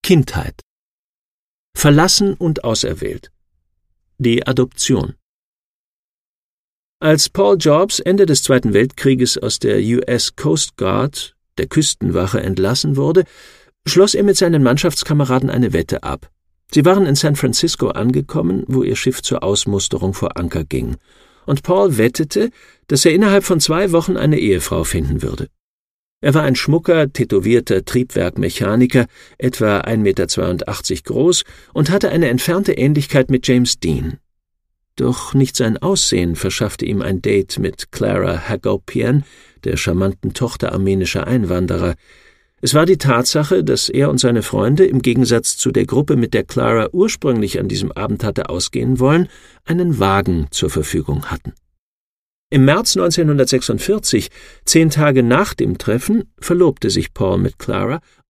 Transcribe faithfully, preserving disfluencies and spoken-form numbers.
Kindheit. Verlassen und auserwählt. Die Adoption. Als Paul Jobbs Ende des Zweiten Weltkrieges aus der U S Coast Guard, der Küstenwache, entlassen wurde, schloss er mit seinen Mannschaftskameraden eine Wette ab. Sie waren in San Francisco angekommen, wo ihr Schiff zur Ausmusterung vor Anker ging, und Paul wettete, dass er innerhalb von zwei Wochen eine Ehefrau finden würde. Er war ein schmucker, tätowierter Triebwerkmechaniker, etwa ein Meter zweiundachtzig groß, und hatte eine entfernte Ähnlichkeit mit James Dean. Doch nicht sein Aussehen verschaffte ihm ein Date mit Clara Hagopian, der charmanten Tochter armenischer Einwanderer. Es war die Tatsache, dass er und seine Freunde, im Gegensatz zu der Gruppe, mit der Clara ursprünglich an diesem Abend hatte ausgehen wollen, einen Wagen zur Verfügung hatten. Im März neunzehnhundertsechsundvierzig, zehn Tage nach dem Treffen, verlobte sich Paul mit Clara